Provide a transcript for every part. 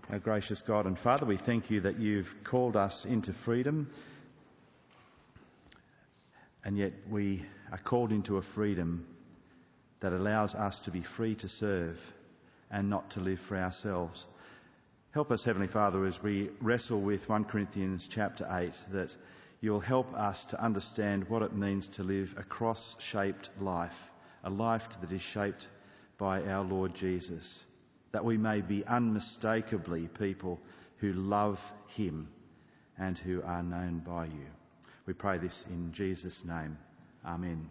Our gracious God and Father, we thank you that you've called us into freedom, and yet we are called into a freedom that allows us to be free to serve and not to live for ourselves. Help us, Heavenly Father, as we wrestle with 1 Corinthians chapter 8, that you'll help us to understand what it means to live a cross-shaped life, a life that is shaped by our Lord Jesus, that we may be unmistakably people who love him and who are known by you. We pray this in Jesus' name. Amen.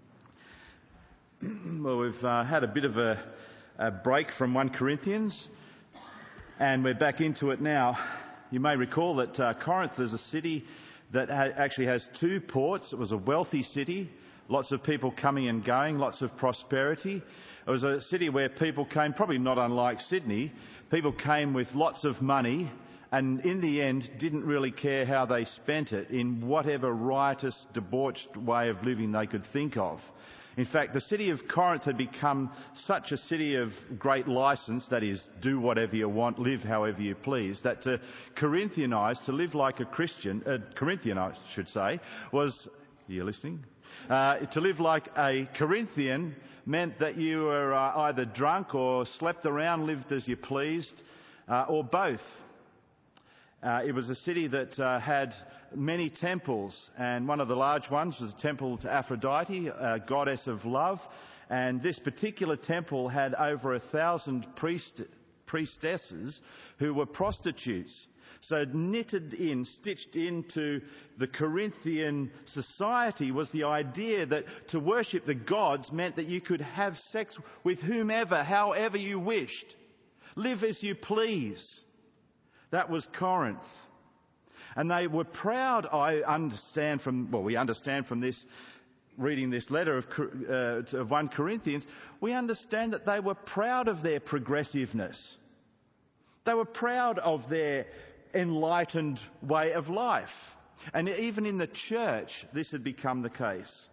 Well, we've had a bit of a break from 1 Corinthians, and we're back into it now. You may recall that Corinth is a city that actually has two ports. It was a wealthy city, lots of people coming and going, lots of prosperity. It was a city where people came, probably not unlike Sydney, people came with lots of money and in the end didn't really care how they spent it in whatever riotous, debauched way of living they could think of. In fact, the city of Corinth had become such a city of great licence, that is, do whatever you want, live however you please, that to Corinthianise, to live like a Christian, Corinthian I should say, was, are you listening? To live like a Corinthian meant that you were either drunk or slept around, lived as you pleased, or both. It was a city that had many temples, and one of the large ones was a temple to Aphrodite, a goddess of love, and this particular temple had over 1,000 priestesses who were prostitutes. So stitched into the Corinthian society was the idea that to worship the gods meant that you could have sex with whomever, however you wished. Live as you please. That was Corinth. And they were proud, we understand from this, reading this letter of 1 Corinthians, we understand that they were proud of their progressiveness. They were proud of their enlightened way of life. And even in the church, this had become the case.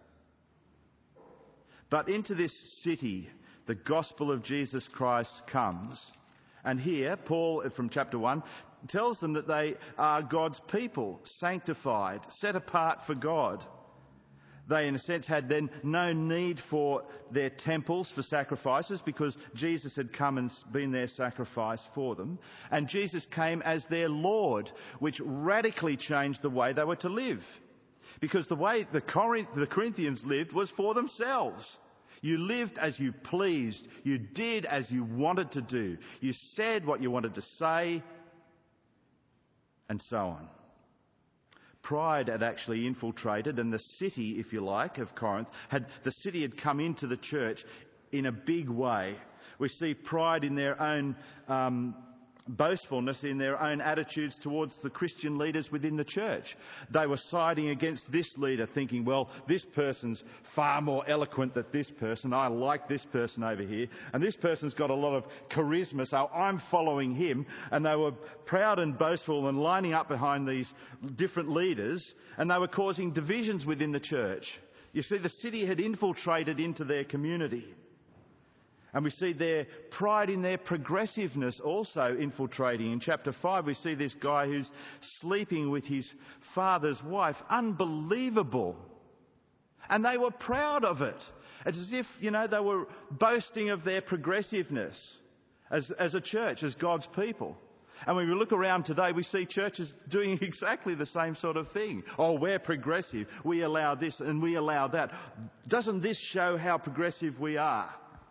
But into this city, the gospel of Jesus Christ comes. And here, Paul, from chapter 1, tells them that they are God's people, sanctified, set apart for God. They, in a sense, had then no need for their temples for sacrifices because Jesus had come and been their sacrifice for them. And Jesus came as their Lord, which radically changed the way they were to live. Because the way the Corinthians lived was for themselves. You lived as you pleased. You did as you wanted to do. You said what you wanted to say, and so on. Pride had actually infiltrated, and the city, if you like, of Corinth, had come into the church in a big way. We see pride in their own boastfulness, in their own attitudes towards the Christian leaders within the church. They were siding against this leader, thinking, well, this person's far more eloquent than this person. I like this person over here. And this person's got a lot of charisma, so I'm following him. And they were proud and boastful and lining up behind these different leaders, and they were causing divisions within the church. You see, the city had infiltrated into their community. And we see their pride in their progressiveness also infiltrating. In chapter 5, we see this guy who's sleeping with his father's wife. Unbelievable. And they were proud of it. It's as if, they were boasting of their progressiveness as a church, as God's people. And when we look around today, we see churches doing exactly the same sort of thing. Oh, we're progressive. We allow this and we allow that. Doesn't this show how progressive we are?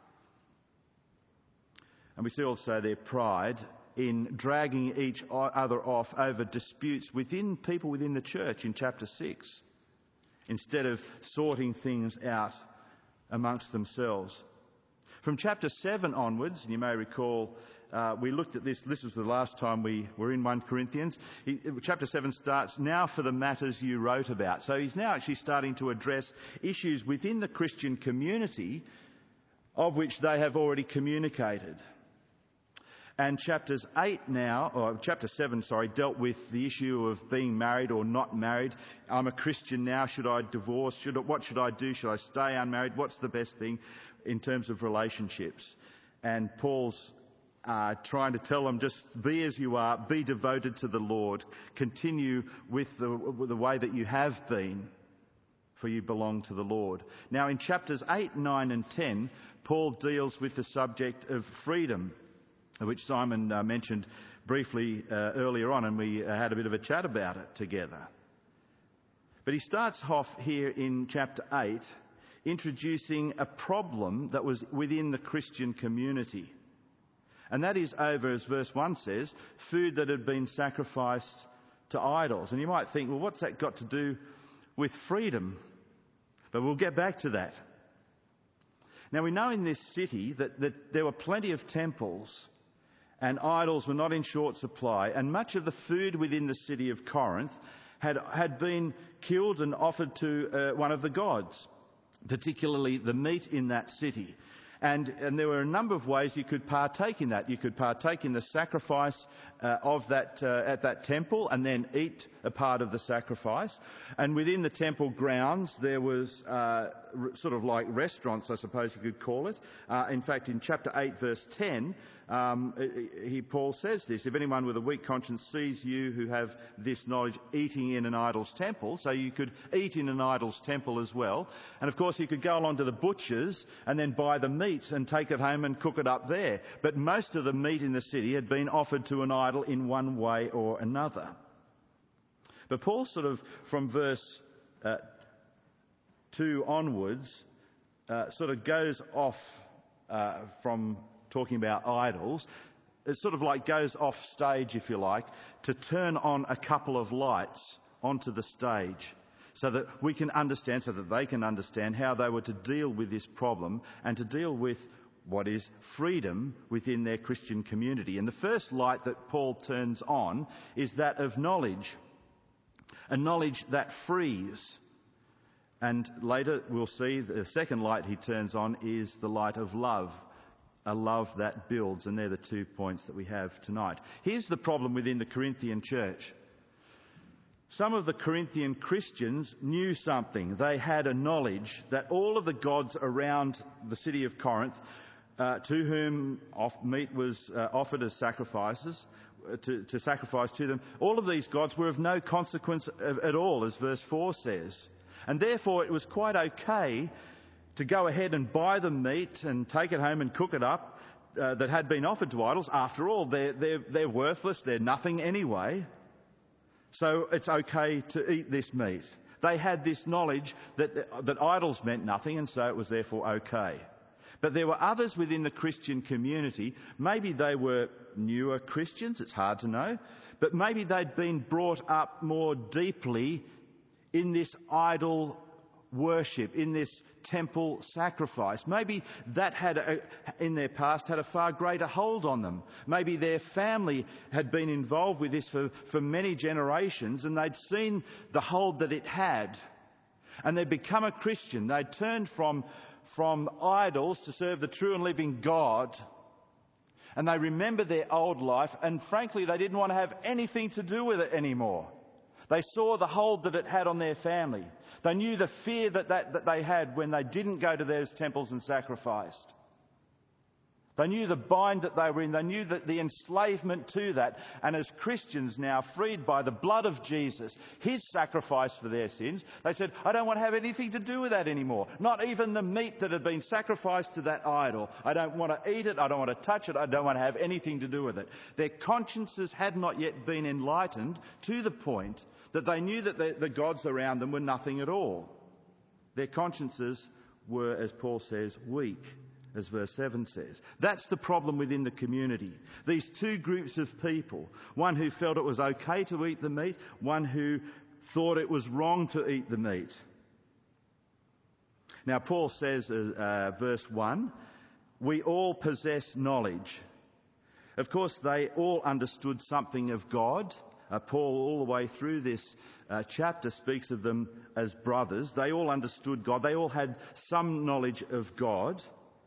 And we see also their pride in dragging each other off over disputes within people within the church in chapter 6, instead of sorting things out amongst themselves. From chapter 7 onwards, and you may recall, we looked at this was the last time we were in 1 Corinthians. Chapter 7 starts, now for the matters you wrote about. So he's now actually starting to address issues within the Christian community of which they have already communicated. And chapter 7, dealt with the issue of being married or not married. I'm a Christian now. Should I divorce? What should I do? Should I stay unmarried? What's the best thing in terms of relationships? And Paul's trying to tell them, just be as you are, be devoted to the Lord, continue with the way that you have been, for you belong to the Lord. Now in chapters 8, 9 and 10, Paul deals with the subject of freedom, which Simon mentioned briefly earlier on, and we had a bit of a chat about it together. But he starts off here in chapter 8 introducing a problem that was within the Christian community. And that is over, as verse 1 says, food that had been sacrificed to idols. And you might think, well, what's that got to do with freedom? But we'll get back to that. Now, we know in this city that there were plenty of temples and idols were not in short supply, and much of the food within the city of Corinth had been killed and offered to one of the gods, particularly the meat in that city. And there were a number of ways you could partake in that. You could partake in the sacrifice of that at that temple and then eat a part of the sacrifice. And within the temple grounds there was sort of like restaurants, I suppose you could call it. In fact, in chapter 8 verse 10, Paul says this: if anyone with a weak conscience sees you who have this knowledge eating in an idol's temple, so you could eat in an idol's temple as well. And of course you could go along to the butcher's and then buy the meat and take it home and cook it up there. But most of the meat in the city had been offered to an idol in one way or another. But Paul sort of, from verse 2 onwards, sort of goes off from talking about idols. It sort of like goes off stage, if you like, to turn on a couple of lights onto the stage so that we can understand, so that they can understand how they were to deal with this problem and to deal with what is freedom within their Christian community. And the first light that Paul turns on is that of knowledge, a knowledge that frees. And later we'll see the second light he turns on is the light of love, a love that builds. And they're the 2 points that we have tonight. Here's the problem within the Corinthian church. Some of the Corinthian Christians knew something. They had a knowledge that all of the gods around the city of Corinth, to whom meat was offered as sacrifices, to sacrifice to them, all of these gods were of no consequence at all, as verse 4 says. And therefore it was quite okay to go ahead and buy the meat and take it home and cook it up that had been offered to idols. After all, they're worthless, they're nothing anyway. So it's okay to eat this meat. They had this knowledge that idols meant nothing, and so it was therefore okay. But there were others within the Christian community. Maybe they were newer Christians, it's hard to know. But maybe they'd been brought up more deeply in this idol worship, in this temple sacrifice. Maybe that had, in their past, had a far greater hold on them. Maybe their family had been involved with this for many generations, and they'd seen the hold that it had. And they'd become a Christian. They'd turned from idols to serve the true and living God. And they remembered their old life, and frankly, they didn't want to have anything to do with it anymore. They saw the hold that it had on their family. They knew the fear that they had when they didn't go to those temples and sacrificed. They knew the bind that they were in. They knew that the enslavement to that. And as Christians now, freed by the blood of Jesus, his sacrifice for their sins, they said, I don't want to have anything to do with that anymore. Not even the meat that had been sacrificed to that idol. I don't want to eat it. I don't want to touch it. I don't want to have anything to do with it. Their consciences had not yet been enlightened to the point that they knew that the gods around them were nothing at all. Their consciences were, as Paul says, weak, as verse 7 says. That's the problem within the community. These two groups of people, one who felt it was okay to eat the meat, one who thought it was wrong to eat the meat. Now Paul says, verse 1, we all possess knowledge. Of course, they all understood something of God. Paul, all the way through this chapter, speaks of them as brothers. They all understood God. They all had some knowledge of God.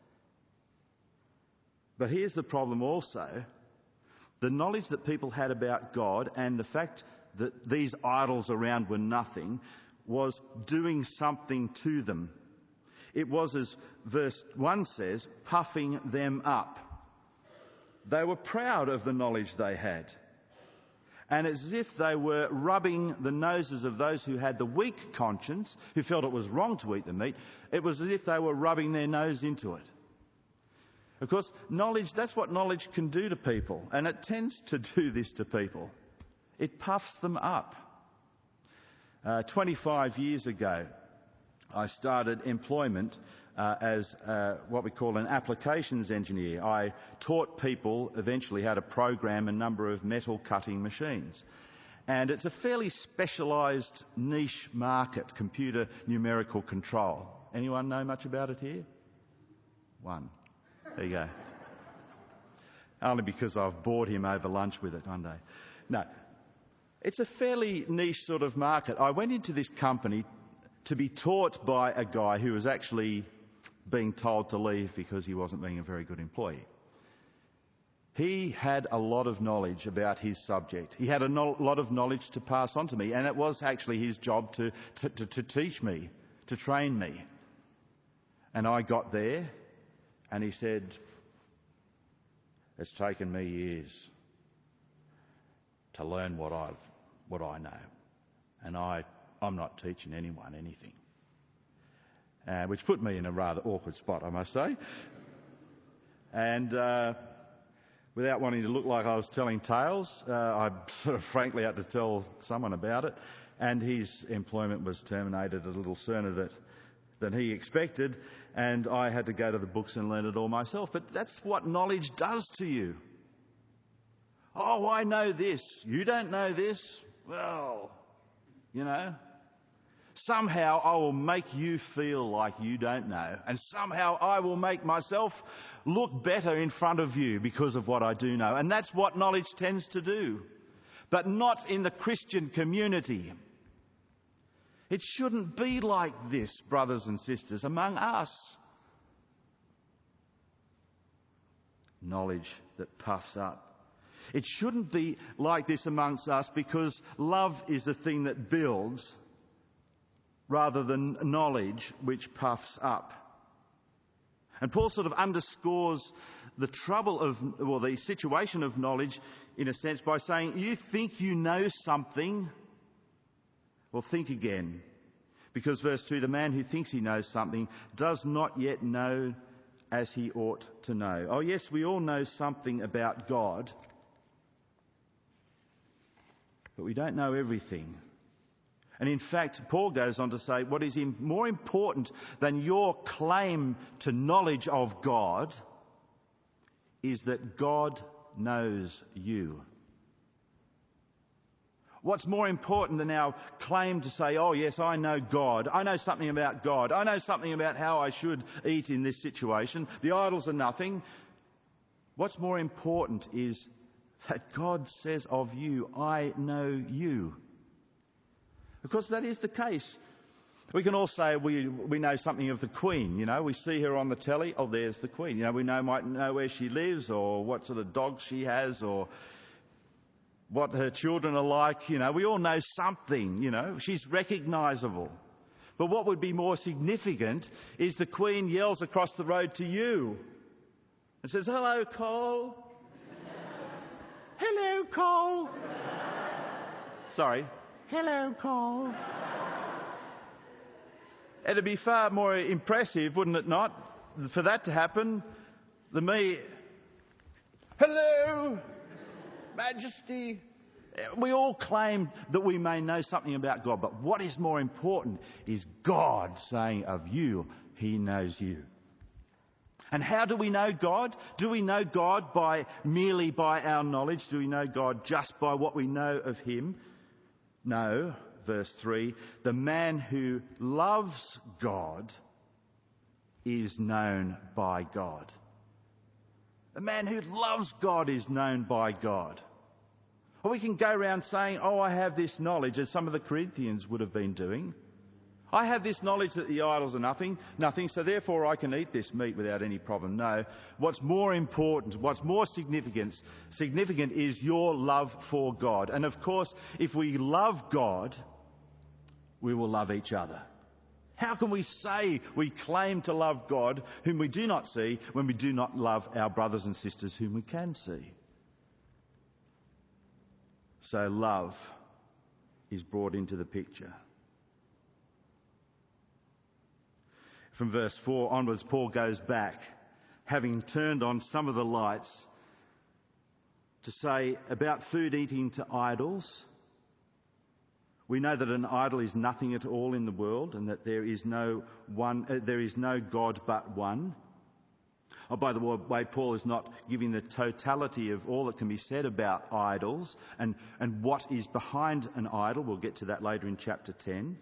But here's the problem also. The knowledge that people had about God and the fact that these idols around were nothing was doing something to them. It was, as verse 1 says, puffing them up. they were proud of the knowledge they had. And as if they were rubbing the noses of those who had the weak conscience, who felt it was wrong to eat the meat, it was as if they were rubbing their nose into it. Of course, knowledge, that's what knowledge can do to people, and it tends to do this to people. It puffs them up. 25 years ago, I started employment as what we call an applications engineer. I taught people eventually how to program a number of metal cutting machines. And it's a fairly specialised niche market, computer numerical control. Anyone know much about it here? One. There you go. Only because I've bored him over lunch with it one day. No. It's a fairly niche sort of market. I went into this company to be taught by a guy who was actually being told to leave because he wasn't being a very good employee. He had a lot of knowledge about his subject. He had a lot of knowledge to pass on to me, and it was actually his job to teach me, to train me. And I got there, and he said, "It's taken me years to learn what I know, and I'm not teaching anyone anything." Which put me in a rather awkward spot, I must say. And without wanting to look like I was telling tales, I sort of frankly had to tell someone about it. And his employment was terminated a little sooner than he expected, and I had to go to the books and learn it all myself. But that's what knowledge does to you. Oh, I know this. You don't know this? Well, you know. Somehow I will make you feel like you don't know, and somehow I will make myself look better in front of you because of what I do know. And that's what knowledge tends to do, but not in the Christian community. It shouldn't be like this, brothers and sisters, among us. Knowledge that puffs up. It shouldn't be like this amongst us, because love is the thing that builds, rather than knowledge which puffs up. And Paul sort of underscores the the situation of knowledge, in a sense, by saying, you think you know something? Well, think again. Because verse 2, the man who thinks he knows something does not yet know as he ought to know. Oh yes, we all know something about God, but we don't know everything. And in fact, Paul goes on to say, what is more important than your claim to knowledge of God is that God knows you. What's more important than our claim to say, oh yes, I know God, I know something about God, I know something about how I should eat in this situation, the idols are nothing. What's more important is that God says of you, I know you. Because that is the case. We can all say we know something of the Queen, you know. We see her on the telly, oh, there's the Queen. You know, we might know where she lives, or what sort of dog she has, or what her children are like, you know. We all know something, you know. She's recognisable. But what would be more significant is the Queen yells across the road to you and says, "Hello, Cole." "Hello, Cole." Sorry. "Hello, Cole." It'd be far more impressive, wouldn't it not, for that to happen than me, "Hello, Majesty." We all claim that we may know something about God, but what is more important is God saying of you, He knows you. And how do we know God? Do we know God merely by our knowledge? Do we know God just by what we know of Him? No, verse 3, the man who loves God is known by God. The man who loves God is known by God. Or we can go around saying, oh, I have this knowledge, as some of the Corinthians would have been doing. I have this knowledge that the idols are nothing, so therefore I can eat this meat without any problem. No, what's more important, what's more significant is your love for God. And of course, if we love God, we will love each other. How can we say we claim to love God whom we do not see when we do not love our brothers and sisters whom we can see? So love is brought into the picture. From verse 4 onwards, Paul goes back, having turned on some of the lights, to say about food eating to idols. We know that an idol is nothing at all in the world, and that there is no God but one. Oh, by the way, Paul is not giving the totality of all that can be said about idols and what is behind an idol. We'll get to that later in chapter 10.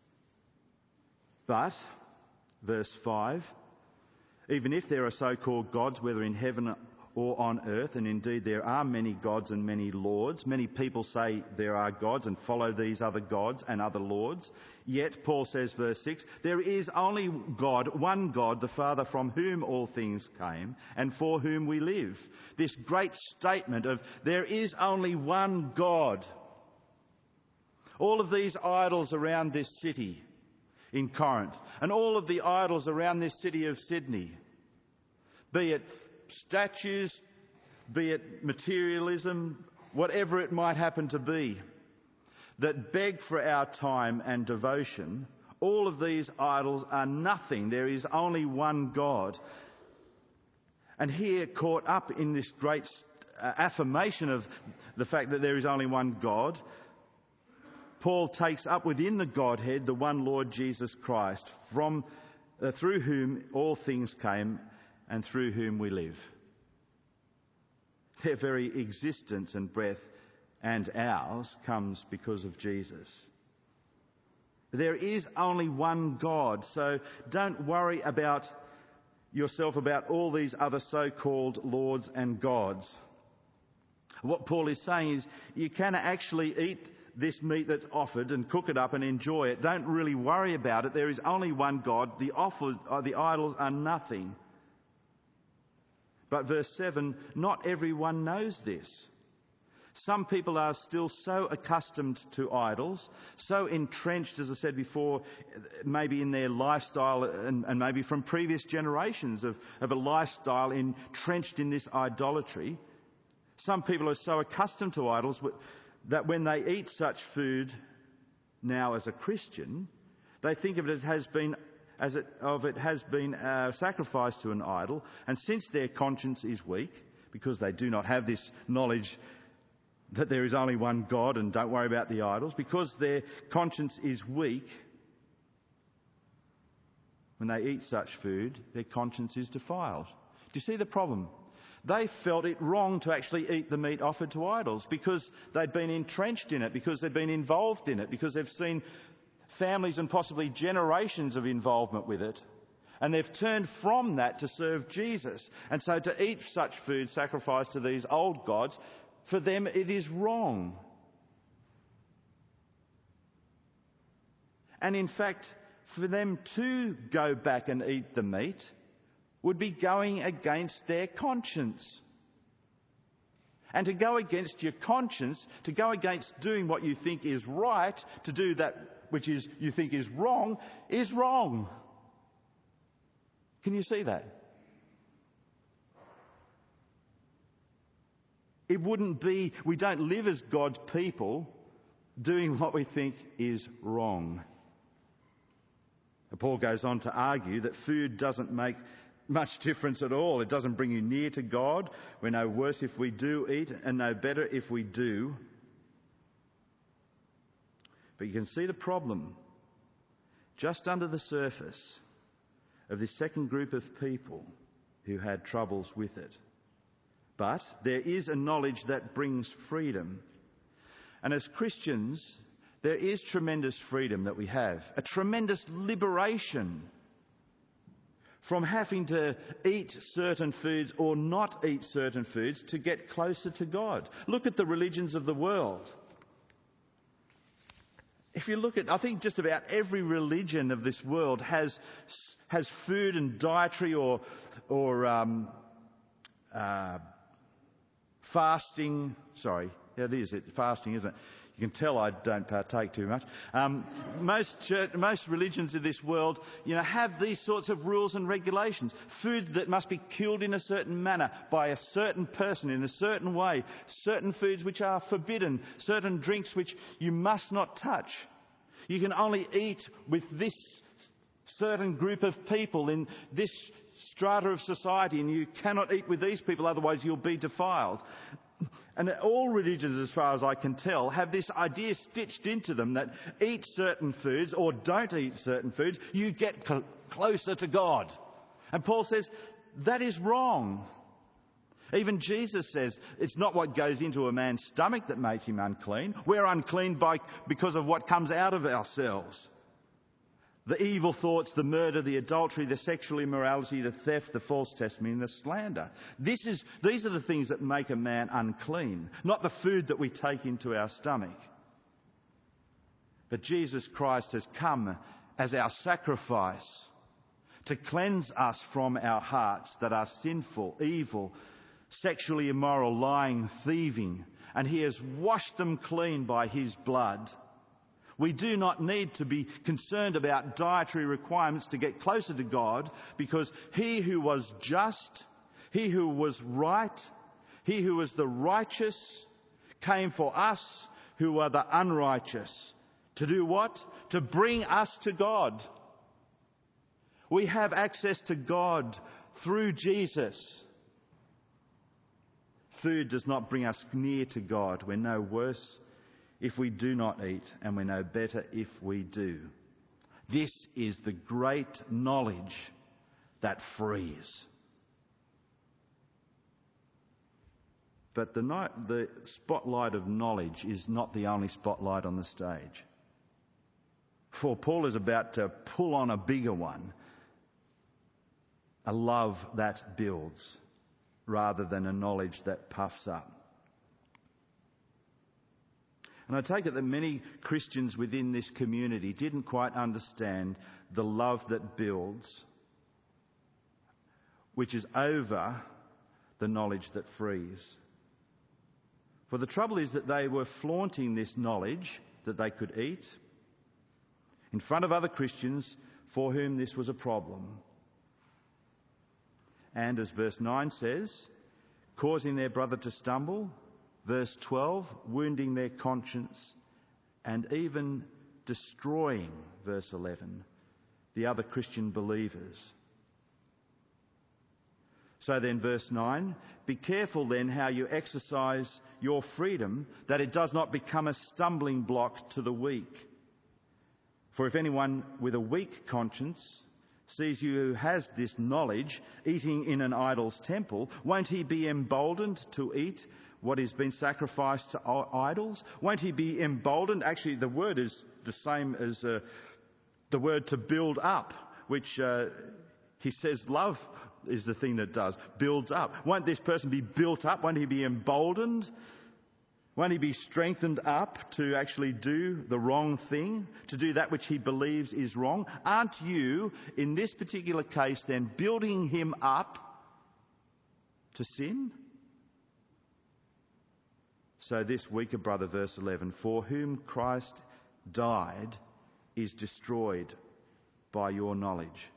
But, verse 5, even if there are so-called gods, whether in heaven or on earth, and indeed there are many gods and many lords. Many people say there are gods and follow these other gods and other lords. Yet, Paul says, verse 6, there is only God, one God, the Father, from whom all things came and for whom we live. This great statement of there is only one God. All of these idols around this city in Corinth, and all of the idols around this city of Sydney, be it statues, be it materialism, whatever it might happen to be, that beg for our time and devotion, all of these idols are nothing. There is only one God. And here, caught up in this great affirmation of the fact that there is only one God, Paul takes up within the Godhead the one Lord Jesus Christ, through whom all things came and through whom we live. Their very existence and breath and ours comes because of Jesus. There is only one God, so don't worry about yourself about all these other so-called lords and gods. What Paul is saying is you can actually eat this meat that's offered and cook it up and enjoy it. Don't really worry about it. There is only one God. The idols are nothing. But verse 7, not everyone knows this. Some people are still so accustomed to idols, so entrenched, as I said before, maybe in their lifestyle and maybe from previous generations of a lifestyle entrenched in this idolatry. Some people are so accustomed to idols that when they eat such food now as a Christian, they think of it as it has been sacrificed to an idol, and since their conscience is weak, because they do not have this knowledge that there is only one God and don't worry about the idols, because their conscience is weak, when they eat such food, their conscience is defiled. Do you see the problem? They felt it wrong to actually eat the meat offered to idols because they'd been entrenched in it, because they'd been involved in it, because they've seen families and possibly generations of involvement with it. And they've turned from that to serve Jesus. And so to eat such food sacrificed to these old gods, for them it is wrong. And in fact, for them to go back and eat the meat would be going against their conscience. And to go against your conscience, to go against doing what you think is right, to do that which you think is wrong. Can you see that? It wouldn't be, we don't live as God's people doing what we think is wrong. Paul goes on to argue that food doesn't make much difference at all. It doesn't bring you near to God. We're no worse if we do eat and no better if we do. But you can see the problem just under the surface of this second group of people who had troubles with it. But there is a knowledge that brings freedom. And as Christians, there is tremendous freedom that we have, a tremendous liberation from having to eat certain foods or not eat certain foods to get closer to God. Look at the religions of the world. If you look at, I think just about every religion of this world has food and dietary or fasting. Sorry, it is fasting, isn't it? You can tell I don't partake too much. Most religions of this world, have these sorts of rules and regulations. Food that must be killed in a certain manner by a certain person in a certain way. Certain foods which are forbidden. Certain drinks which you must not touch. You can only eat with this certain group of people in this strata of society, and you cannot eat with these people, otherwise you'll be defiled. And all religions, as far as I can tell, have this idea stitched into them that eat certain foods or don't eat certain foods, you get closer to God. And Paul says that is wrong. Even Jesus says it's not what goes into a man's stomach that makes him unclean. We're unclean because of what comes out of ourselves. The evil thoughts, the murder, the adultery, the sexual immorality, the theft, the false testimony and the slander. These are the things that make a man unclean, not the food that we take into our stomach. But Jesus Christ has come as our sacrifice to cleanse us from our hearts that are sinful, evil, sexually immoral, lying, thieving, and he has washed them clean by his blood. We do not need to be concerned about dietary requirements to get closer to God, because he who was just, he who was right, he who was the righteous, came for us who are the unrighteous. To do what? To bring us to God. We have access to God through Jesus. Food does not bring us near to God. We're no worse if we do not eat, and we're no better if we do. This is the great knowledge that frees. But the spotlight of knowledge is not the only spotlight on the stage. For Paul is about to pull on a bigger one, a love that builds rather than a knowledge that puffs up. And I take it that many Christians within this community didn't quite understand the love that builds, which is over the knowledge that frees. For the trouble is that they were flaunting this knowledge that they could eat in front of other Christians for whom this was a problem. And as verse 9 says, causing their brother to stumble. Verse 12, wounding their conscience, and even destroying, verse 11, the other Christian believers. So then, verse 9, be careful then how you exercise your freedom, that it does not become a stumbling block to the weak. For if anyone with a weak conscience sees you who has this knowledge eating in an idol's temple, won't he be emboldened to eat what has been sacrificed to idols? Won't he be emboldened? Actually, the word is the same as the word to build up, which he says love is the thing that does, builds up. Won't this person be built up? Won't he be emboldened? Won't he be strengthened up to actually do the wrong thing, to do that which he believes is wrong? Aren't you, in this particular case then, building him up to sin? So this weaker brother, verse 11, for whom Christ died is destroyed by your knowledge.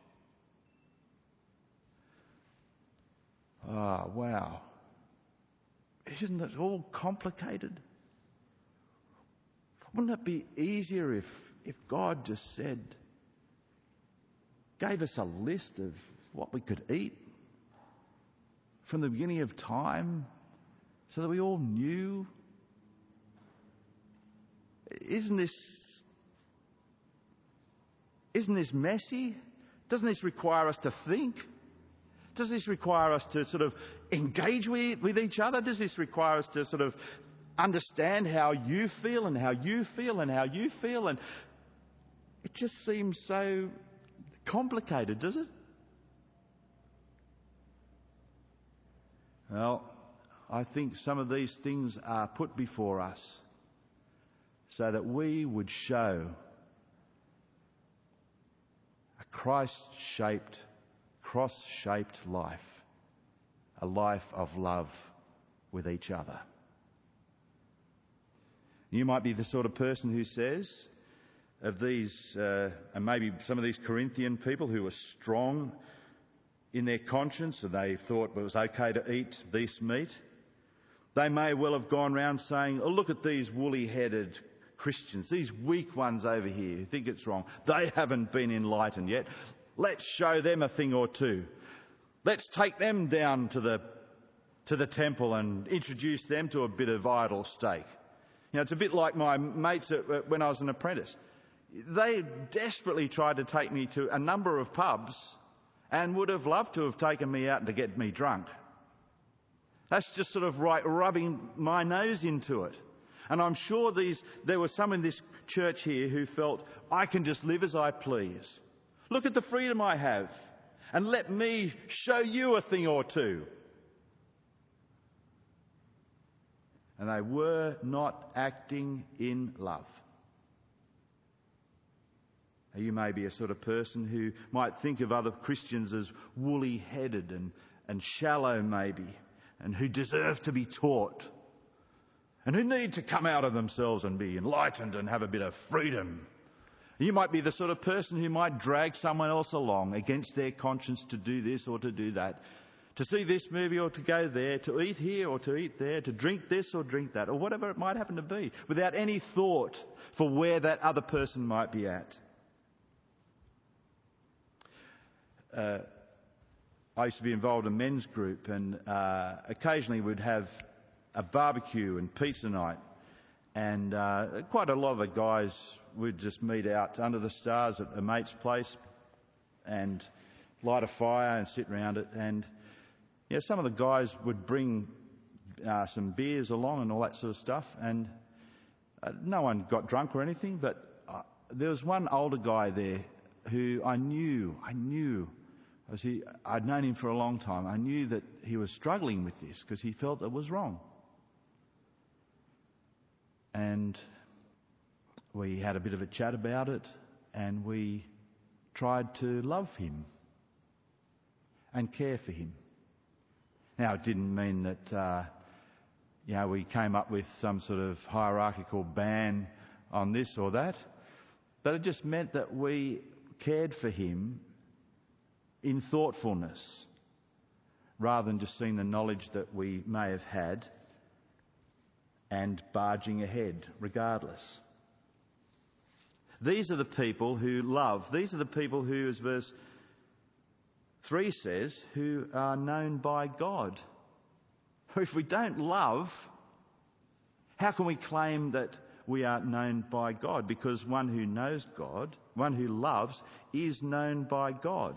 Ah, wow. Isn't it all complicated? Wouldn't it be easier if God just gave us a list of what we could eat from the beginning of time so that we all knew? Isn't this messy? Doesn't this require us to think? Does this require us to sort of engage with each other? Does this require us to sort of understand how you feel and how you feel and how you feel? And it just seems so complicated, does it? Well, I think some of these things are put before us so that we would show a Christ-shaped, cross-shaped life, a life of love with each other. You might be the sort of person who says of these, and maybe some of these Corinthian people who were strong in their conscience and they thought it was okay to eat this meat, they may well have gone round saying, oh, look at these woolly-headed Christians, these weak ones over here who think it's wrong. They haven't been enlightened yet. Let's show them a thing or two. Let's take them down to the temple and introduce them to a bit of idol steak. You know, it's a bit like my mates when I was an apprentice. They desperately tried to take me to a number of pubs and would have loved to have taken me out to get me drunk. That's just sort of rubbing my nose into it. And I'm sure there were some in this church here who felt, I can just live as I please. Look at the freedom I have. And let me show you a thing or two. And they were not acting in love. You may be a sort of person who might think of other Christians as woolly-headed and shallow maybe, and who deserve to be taught, and who need to come out of themselves and be enlightened and have a bit of freedom. You might be the sort of person who might drag someone else along against their conscience to do this or to do that, to see this movie or to go there, to eat here or to eat there, to drink this or drink that, or whatever it might happen to be, without any thought for where that other person might be at. I used to be involved in a men's group, and occasionally we'd have a barbecue and pizza night, and quite a lot of the guys would just meet out under the stars at a mate's place and light a fire and sit around it. And some of the guys would bring some beers along and all that sort of stuff, and no one got drunk or anything, but there was one older guy there who I knew, I'd known him for a long time. I knew that he was struggling with this because he felt it was wrong. And we had a bit of a chat about it, and we tried to love him and care for him. Now, it didn't mean that, we came up with some sort of hierarchical ban on this or that, but it just meant that we cared for him in thoughtfulness, rather than just seeing the knowledge that we may have had and barging ahead regardless. These are the people who love. These are the people who, as verse 3 says, who are known by God. If we don't love, how can we claim that we are known by God? Because one who knows God, one who loves, is known by God.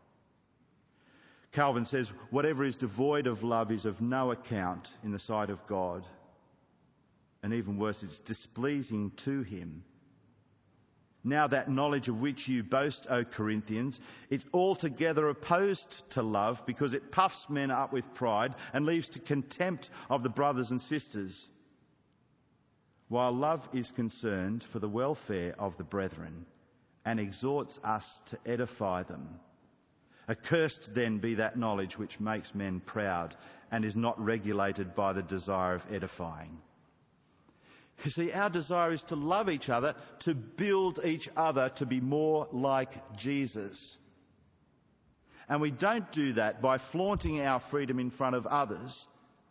Calvin says, whatever is devoid of love is of no account in the sight of God. And even worse, it's displeasing to him. Now that knowledge of which you boast, O Corinthians, it's altogether opposed to love, because it puffs men up with pride and leads to contempt of the brothers and sisters. While love is concerned for the welfare of the brethren and exhorts us to edify them. Accursed then be that knowledge which makes men proud and is not regulated by the desire of edifying. You see, our desire is to love each other, to build each other to be more like Jesus. And we don't do that by flaunting our freedom in front of others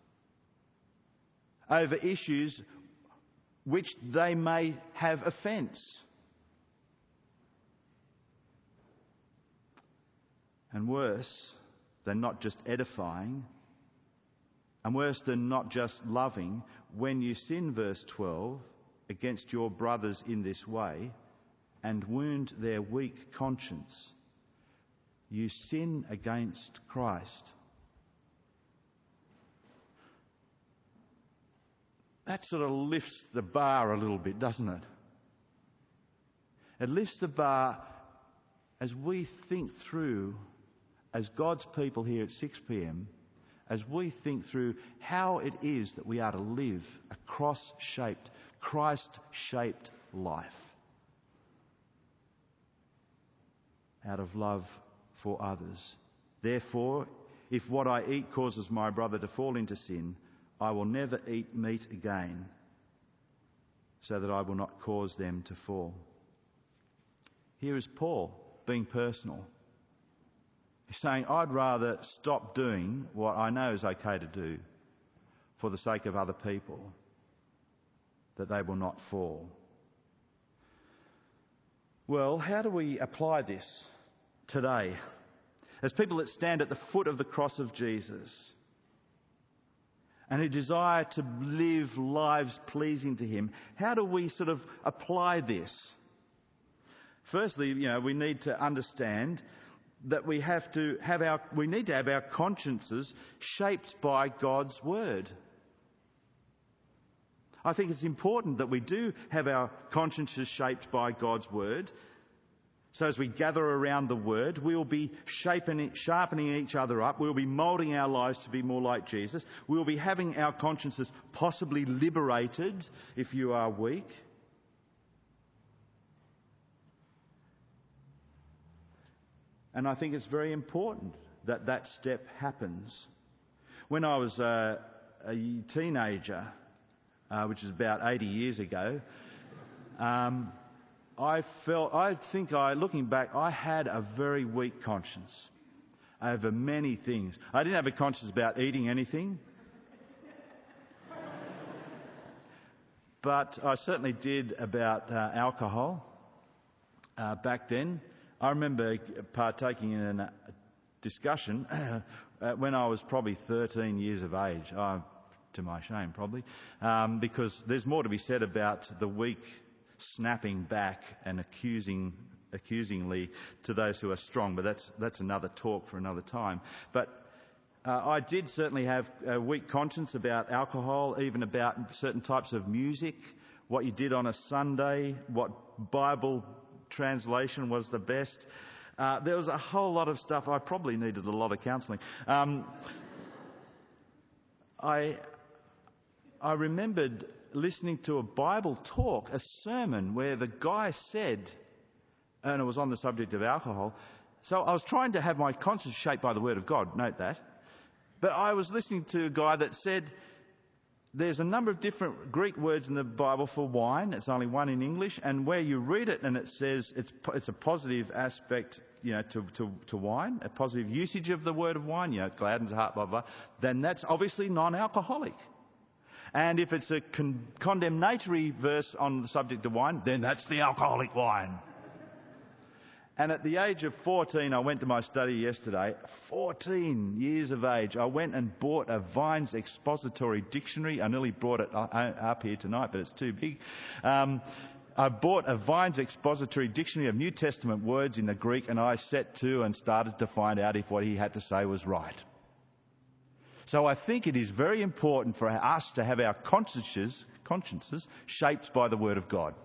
over issues which they may have offence. And worse than not just edifying, and worse than not just loving, when you sin, verse 12, against your brothers in this way and wound their weak conscience, you sin against Christ. That sort of lifts the bar a little bit, doesn't it? It lifts the bar as we think through, as God's people here at 6 p.m, as we think through how it is that we are to live a cross-shaped, Christ-shaped life out of love for others. Therefore, if what I eat causes my brother to fall into sin, I will never eat meat again, so that I will not cause them to fall. Here is Paul being personal. He's saying, I'd rather stop doing what I know is okay to do for the sake of other people, that they will not fall. Well, how do we apply this today? As people that stand at the foot of the cross of Jesus and who desire to live lives pleasing to Him, how do we sort of apply this? Firstly, we need to understand that we need to have our consciences shaped by God's Word. I think it's important that we do have our consciences shaped by God's Word. So as we gather around the Word, we'll be sharpening each other up. We'll be moulding our lives to be more like Jesus. We'll be having our consciences possibly liberated if you are weak. And I think it's very important that that step happens. When I was a teenager, which is about 80 years ago, looking back, I had a very weak conscience over many things. I didn't have a conscience about eating anything, but I certainly did about alcohol back then. I remember partaking in a discussion when I was probably 13 years of age, to my shame probably, because there's more to be said about the weak snapping back and accusingly to those who are strong, but that's another talk for another time. But I did certainly have a weak conscience about alcohol, even about certain types of music, what you did on a Sunday, what Bible translation was the best. There was a whole lot of stuff. I probably needed a lot of counselling. I remembered listening to a Bible talk, a sermon, where the guy said, and it was on the subject of alcohol, so I was trying to have my conscience shaped by the Word of God, note that, but I was listening to a guy that said there's a number of different Greek words in the Bible for wine. It's only one in English, and where you read it and it says it's a positive aspect, to wine, a positive usage of the word of wine, it gladdens the heart, blah, blah, then that's obviously non-alcoholic. And if it's a condemnatory verse on the subject of wine, then that's the alcoholic wine. And at the age of 14, I went to my study yesterday, 14 years of age, I went and bought a Vine's Expository Dictionary. I nearly brought it up here tonight, but it's too big. I bought a Vine's Expository Dictionary of New Testament words in the Greek, and I set to and started to find out if what he had to say was right. So I think it is very important for us to have our consciences shaped by the Word of God.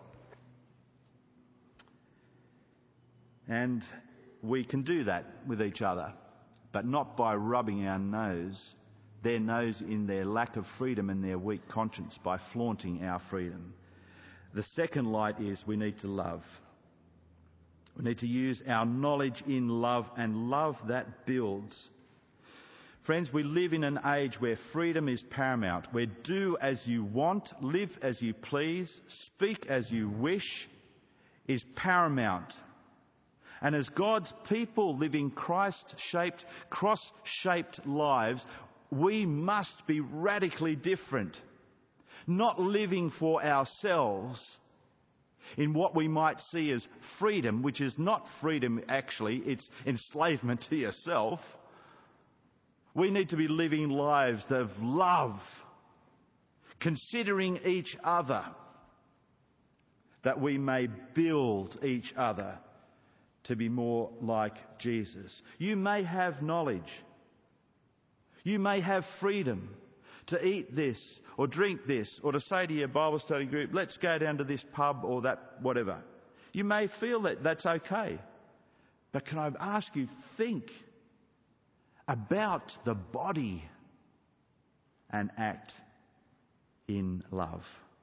And we can do that with each other, but not by rubbing their nose in their lack of freedom and their weak conscience, by flaunting our freedom. The second light is we need to love. We need to use our knowledge in love, and love that builds. Friends, we live in an age where freedom is paramount, where do as you want, live as you please, speak as you wish is paramount. And as God's people living Christ-shaped, cross-shaped lives, we must be radically different. Not living for ourselves in what we might see as freedom, which is not freedom actually, it's enslavement to yourself. We need to be living lives of love, considering each other, that we may build each other to be more like Jesus. You may have knowledge. You may have freedom to eat this or drink this, or to say to your Bible study group, let's go down to this pub or that whatever. You may feel that that's okay. But can I ask you, think about the body and act in love.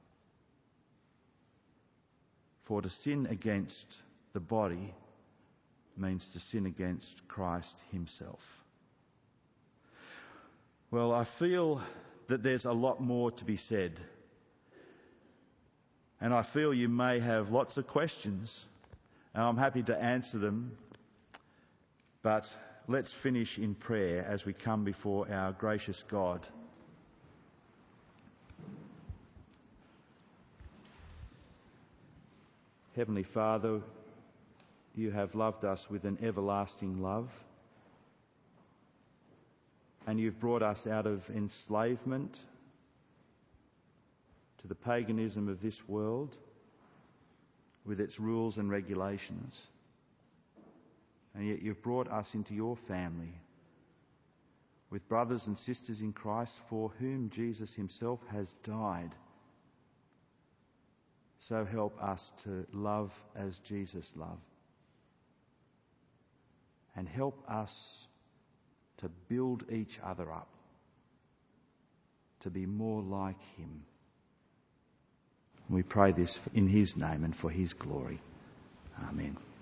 For to sin against the body means to sin against Christ himself. Well, I feel that there's a lot more to be said. And I feel you may have lots of questions, and I'm happy to answer them. But let's finish in prayer as we come before our gracious God. Heavenly Father, you have loved us with an everlasting love, and you've brought us out of enslavement to the paganism of this world with its rules and regulations. And yet you've brought us into your family with brothers and sisters in Christ for whom Jesus himself has died. So help us to love as Jesus loved. And help us to build each other up, to be more like him. We pray this in his name and for his glory. Amen.